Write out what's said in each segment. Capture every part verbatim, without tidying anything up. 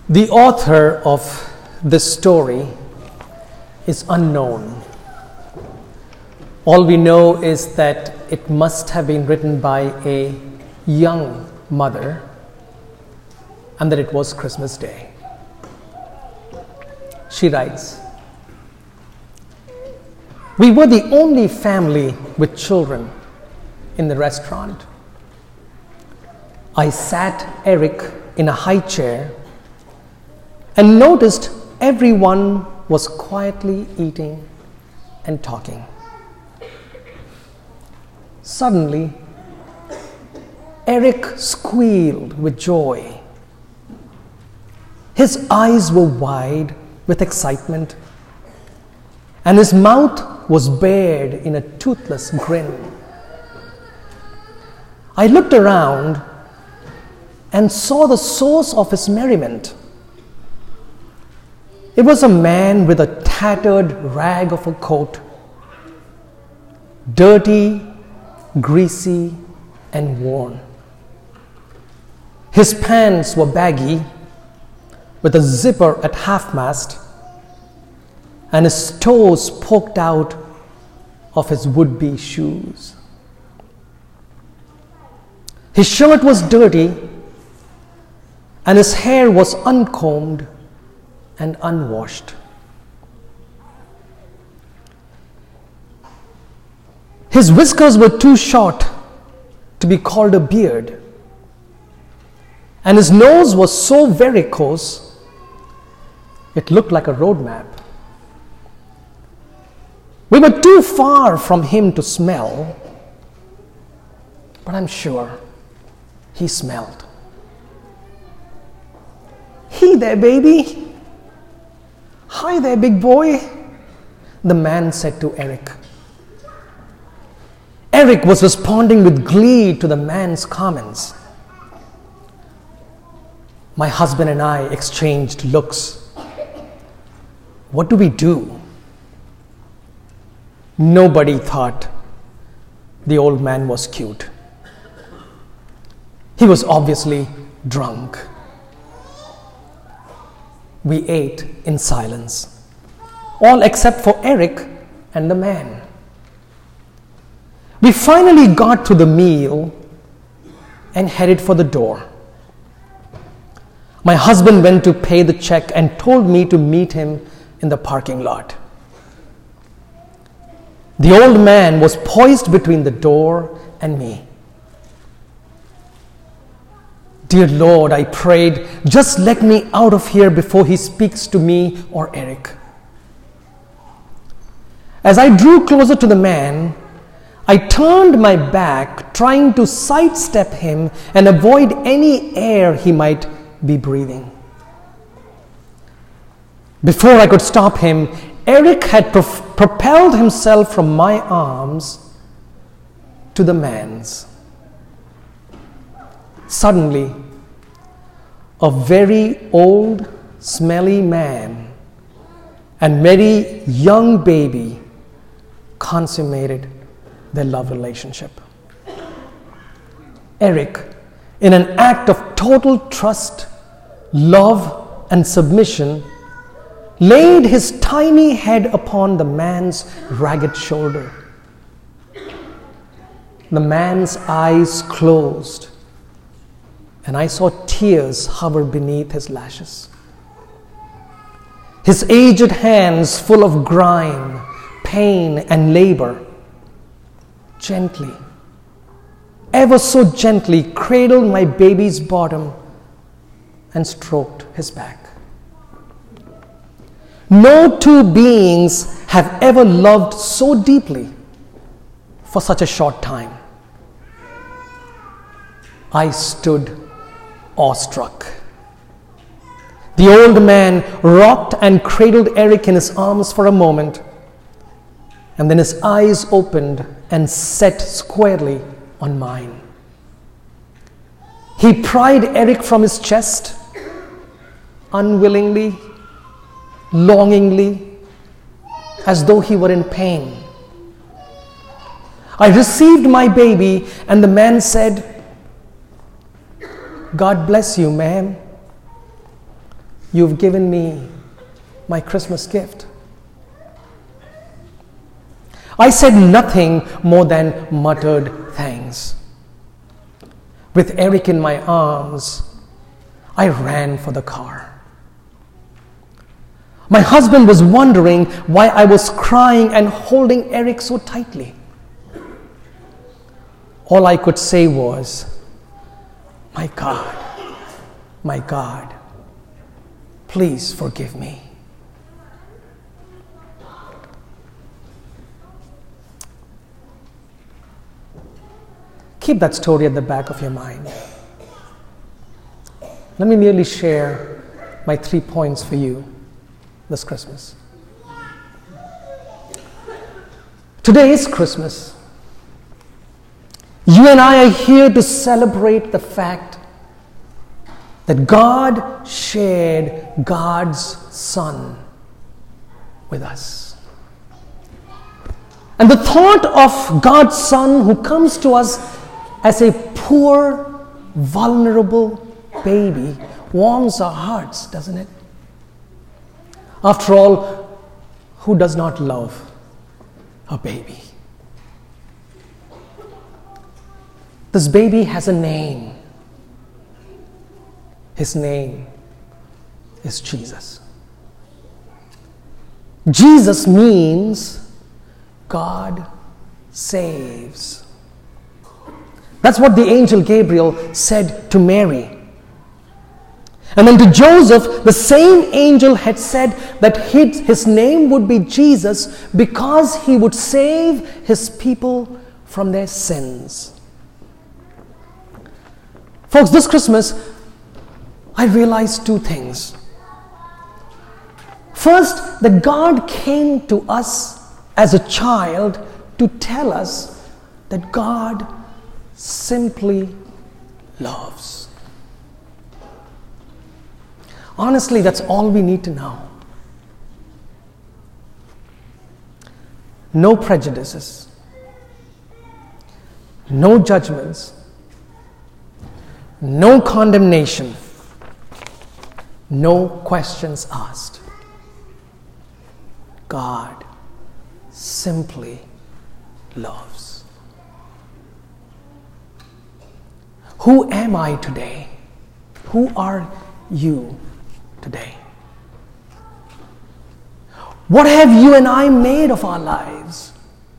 The author of this story is unknown. All we know is that it must have been written by a young mother and that it was Christmas Day. She writes, "We were the only family with children in the restaurant. I sat Eric in a high chair and noticed everyone was quietly eating and talking. Suddenly, Eric squealed with joy. His eyes were wide with excitement, and his mouth was bared in a toothless grin. I looked around and saw the source of his merriment. It was a man with a tattered rag of a coat, dirty, greasy, and worn. His pants were baggy, with a zipper at half-mast, and his toes poked out of his would-be shoes. His shirt was dirty, and his hair was uncombed and unwashed. His whiskers were too short to be called a beard, and his nose was so varicose it looked like a road map. We were too far from him to smell, but I'm sure he smelled. 'Hey there, baby. Hi there, big boy,' the man said to Eric. Eric was responding with glee to the man's comments. My husband and I exchanged looks. What do we do? Nobody thought the old man was cute. He was obviously drunk. We ate in silence, all except for Eric and the man. We finally got to the meal and headed for the door. My husband went to pay the check and told me to meet him in the parking lot. The old man was poised between the door and me. Dear Lord, I prayed, just let me out of here before he speaks to me or Eric. As I drew closer to the man, I turned my back, trying to sidestep him and avoid any air he might be breathing. Before I could stop him, Eric had pro- propelled himself from my arms to the man's. Suddenly, a very old, smelly man and very young baby consummated their love relationship. Eric, in an act of total trust, love, and submission, laid his tiny head upon the man's ragged shoulder. The man's eyes closed, and I saw tears hover beneath his lashes. His aged hands, full of grime, pain, and labor, gently, ever so gently, cradled my baby's bottom and stroked his back. No two beings have ever loved so deeply for such a short time. I stood awestruck. The old man rocked and cradled Eric in his arms for a moment, and then his eyes opened and set squarely on mine. He pried Eric from his chest, unwillingly, longingly, as though he were in pain. I received my baby, and the man said, "God bless you, ma'am." you've given me my Christmas gift. I said nothing more than muttered thanks. With Eric in my arms, I ran for the car. My husband was wondering why I was crying and holding Eric so tightly. All I could say was, "My God, my God, please forgive me." Keep that story at the back of your mind. Let me merely share my three points for you this Christmas. Today is Christmas. You and I are here to celebrate the fact that God shared God's Son with us. And the thought of God's Son who comes to us as a poor, vulnerable baby warms our hearts, doesn't it? After all, who does not love a baby? This baby has a name. His name is Jesus. Jesus means God saves. That's what the angel Gabriel said to Mary. And then to Joseph, the same angel had said that his, his name would be Jesus because he would save his people from their sins. Folks, this Christmas, I realized two things. First, that God came to us as a child to tell us that God simply loves. Honestly, that's all we need to know. No prejudices, no judgments, no condemnation, no questions asked. God simply loves. Who am I today? Who are you today? What have you and I made of our lives?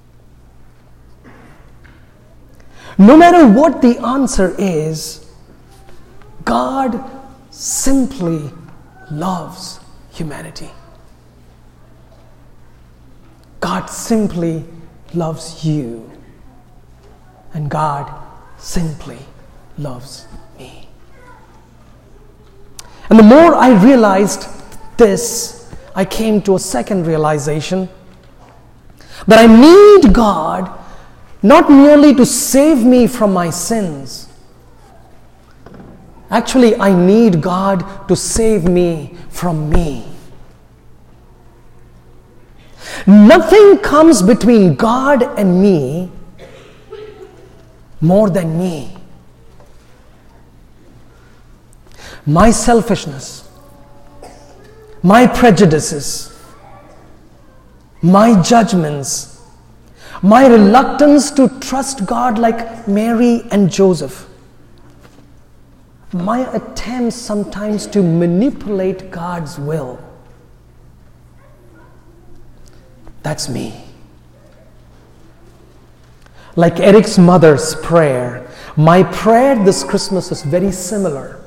No matter what the answer is, God simply loves humanity. God simply loves you. And God simply loves me. And the more I realized this, I came to a second realization that I need God not merely to save me from my sins. Actually, I need God to save me from me. Nothing comes between God and me more than me. My selfishness, my prejudices, my judgments, my reluctance to trust God like Mary and Joseph, my attempts sometimes to manipulate God's will. That's me. Like Eric's mother's prayer, my prayer this Christmas is very similar.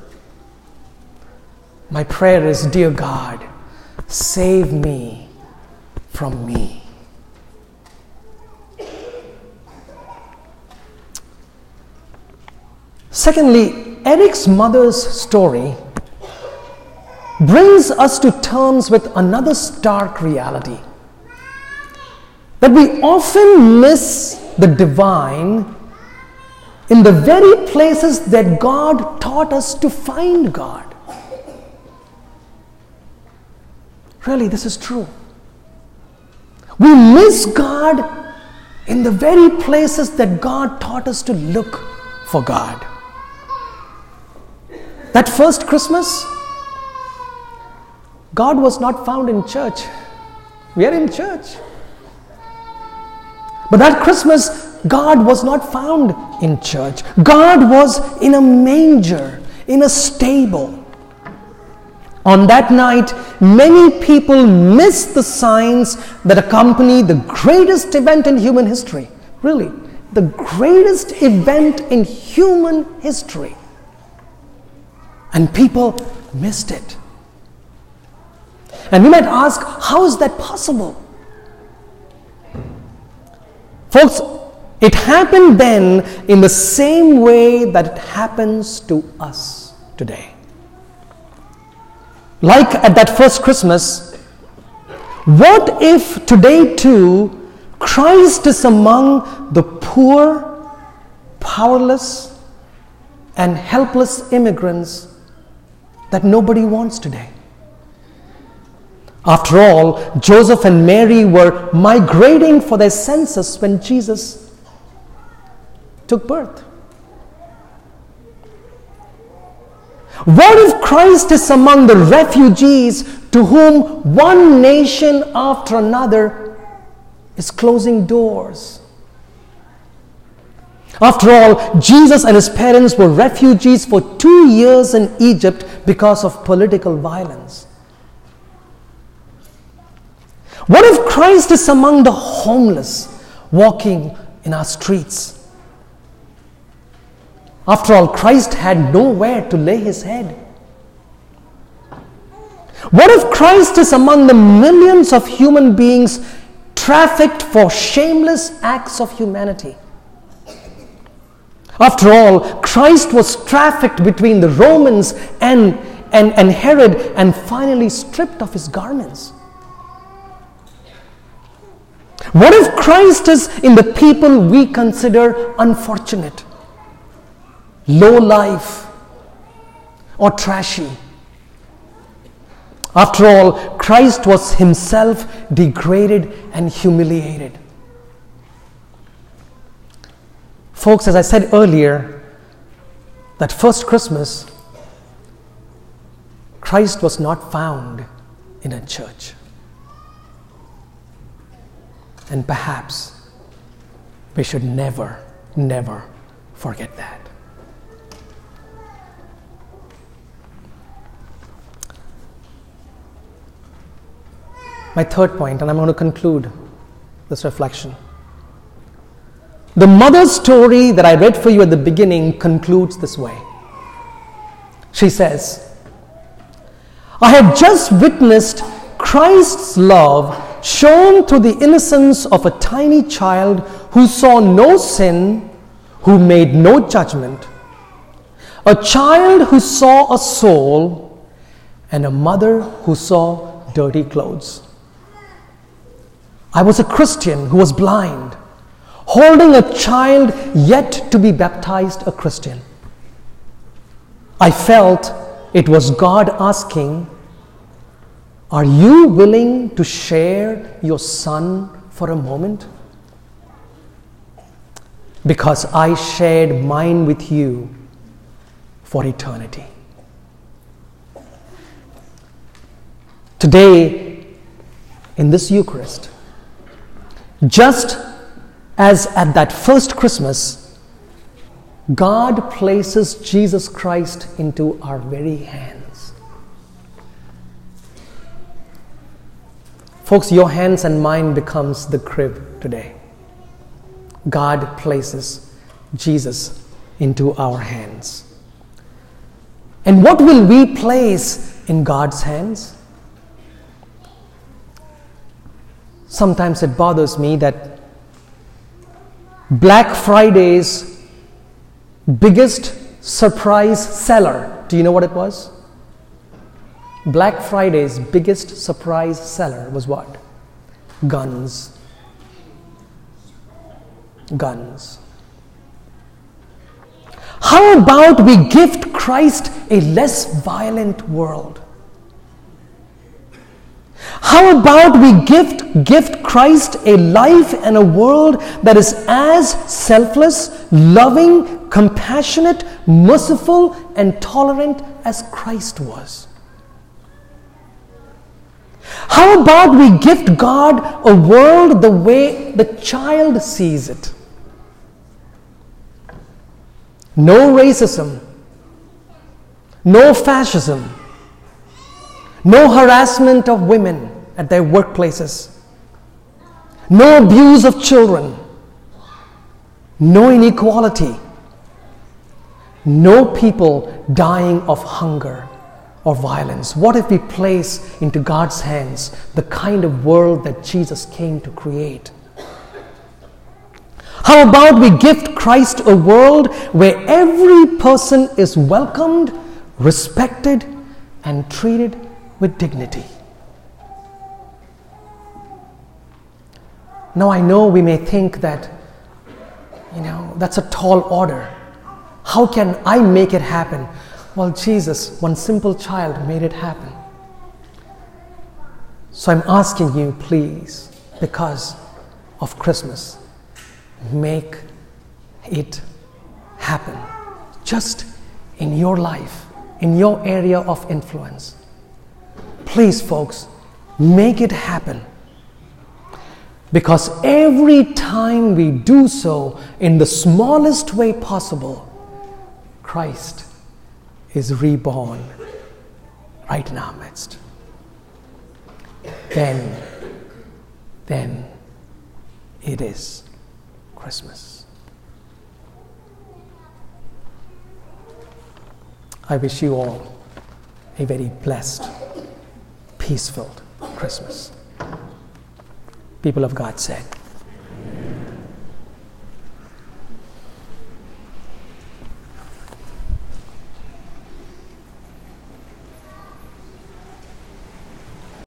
My prayer is, "Dear God, save me from me." Secondly, Eric's mother's story brings us to terms with another stark reality. That we often miss the divine in the very places that God taught us to find God. Really, this is true. We miss God in the very places that God taught us to look for God. That first Christmas, God was not found in church. We are in church. But that Christmas, God was not found in church. God was in a manger, in a stable. On that night, many people missed the signs that accompany the greatest event in human history. Really, the greatest event in human history. And people missed it. And we might ask, how is that possible? Folks, it happened then in the same way that it happens to us today. Like at that first Christmas, what if today too Christ is among the poor, powerless, and helpless immigrants that nobody wants today? After all, Joseph and Mary were migrating for their census when Jesus took birth. What if Christ is among the refugees to whom one nation after another is closing doors? After all, Jesus and his parents were refugees for two years in Egypt because of political violence. What if Christ is among the homeless walking in our streets? After all, Christ had nowhere to lay his head. What if Christ is among the millions of human beings trafficked for shameless acts of humanity? After all, Christ was trafficked between the Romans and, and, and Herod and finally stripped of his garments. What if Christ is in the people we consider unfortunate, low life, or trashy? After all, Christ was himself degraded and humiliated. Folks, as I said earlier, that first Christmas, Christ was not found in a church. And perhaps we should never, never forget that. My third point, and I'm going to conclude this reflection. The mother's story that I read for you at the beginning concludes this way. She says, I have just witnessed Christ's love shown through the innocence of a tiny child who saw no sin, who made no judgment, a child who saw a soul, and a mother who saw dirty clothes. I was a Christian who was blind, holding a child yet to be baptized a Christian. I felt it was God asking, are you willing to share your son for a moment? Because I shared mine with you for eternity. Today, in this Eucharist, just as at that first Christmas, God places Jesus Christ into our very hands. Folks, your hands and mine becomes the crib today. God places Jesus into our hands. And what will we place in God's hands? Sometimes it bothers me that Black Friday's biggest surprise seller, do you know what it was? Black Friday's biggest surprise seller was what? Guns. Guns. How about we gift Christ a less violent world? How about we gift, gift Christ a life and a world that is as selfless, loving, compassionate, merciful, and tolerant as Christ was? How about we gift God a world the way the child sees it? No racism, no fascism, no harassment of women at their workplaces, no abuse of children, no inequality, no people dying of hunger or violence. What if we place into God's hands the kind of world that Jesus came to create? How about we gift Christ a world where every person is welcomed, respected, and treated with dignity? Now I know we may think that, you know, that's a tall order. How can I make it happen? Well, Jesus, one simple child, made it happen. So I'm asking you, please, because of Christmas, make it happen. Just in your life, in your area of influence. Please, folks, make it happen. Because every time we do so in the smallest way possible, Christ is reborn right in our midst. Then, then it is Christmas. I wish you all a very blessed, peace-filled Christmas. People of God said,